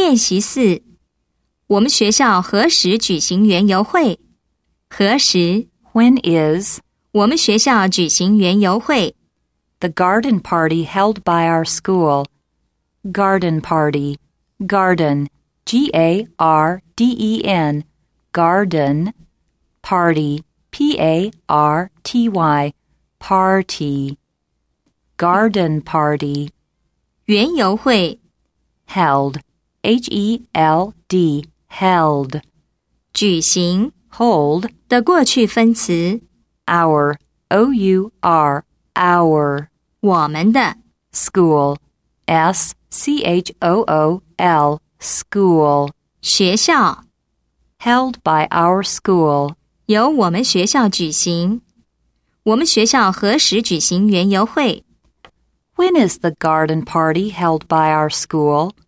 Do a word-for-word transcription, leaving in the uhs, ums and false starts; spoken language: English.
练习四，我们学校何时举行园游会？何时 When is 我们学校举行园游会？ the garden party held by our school? Garden party. Garden. G A R D E N. Garden. Party. P A R T Y. Party. Garden party. 园游会 Held. H E L D. Held. 举行 Hold. 的过去分词 Our. O U R. Our. 我们的 School. S C H O O L. School. 学校 Held by our school. 由我们学校举行。我们学校何时举行园游会？ When is the garden party held by our school?